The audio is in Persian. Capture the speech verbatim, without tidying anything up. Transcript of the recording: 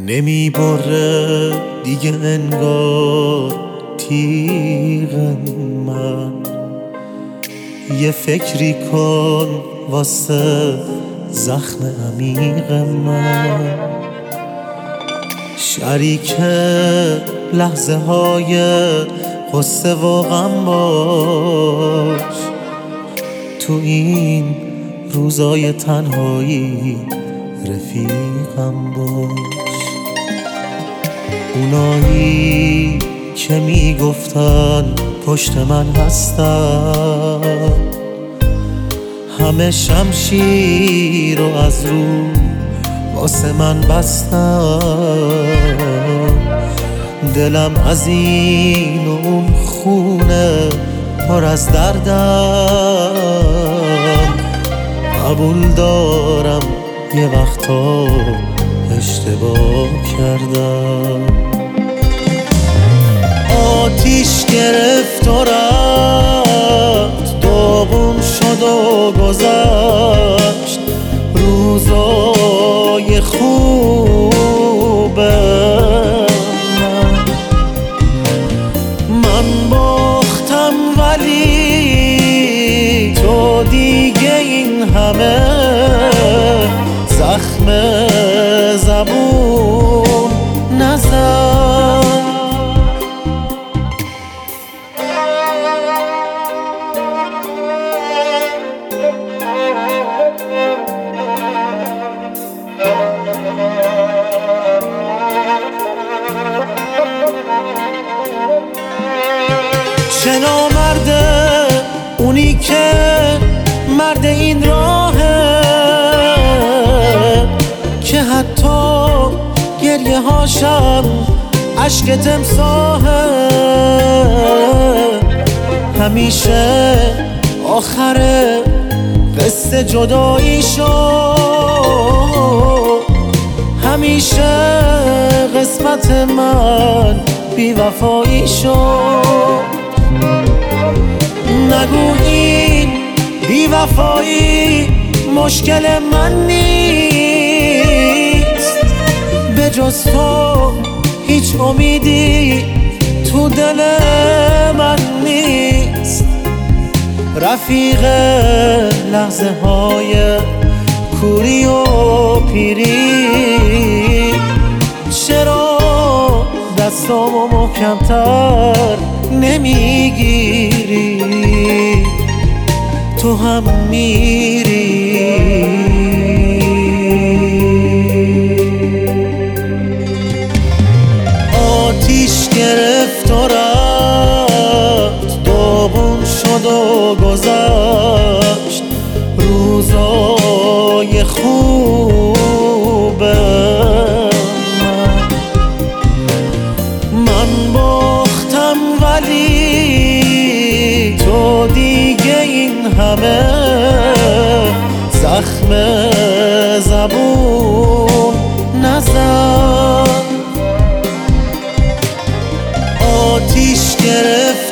نمی بره دیگه انگار تیغ من. یه فکری کن واسه زخم عمیق من، شریک لحظه های قصه و غم باش. تو این روزای تنهایی رفیقم باش. اونایی که میگفتن پشت من هستن، همه شمشیر رو از رو واسه من بستن. دلم از این و اون خونه پر از دردم. قبول دارم یه وقتا اشتباه کردم. آتیش گرفت و رفت، داغون شد و گذشت روزای خوبه. من من باختم ولی تو دیگه این همه زخم زبون نزن. چه نامرده اونی که مرد این راهه، که حتی گریه هاشم عشق تمساحه. همیشه آخر قصه جدایی شد، همیشه قسمت من بی وفایی شد. نگو این بی وفایی مشکل من نیست، به جز تو هیچ امیدی تو دل من نیست. رفیق لحظه های کوری و پیری، چرا دستامو محکمتر نمیگیری؟ تو هم میری. آتیش گرفت و رفت، داغون شد و گذشت روزای خوبه. من باختم ولی تو دیگه این همه زخم زبون نزن. آتیش گرفت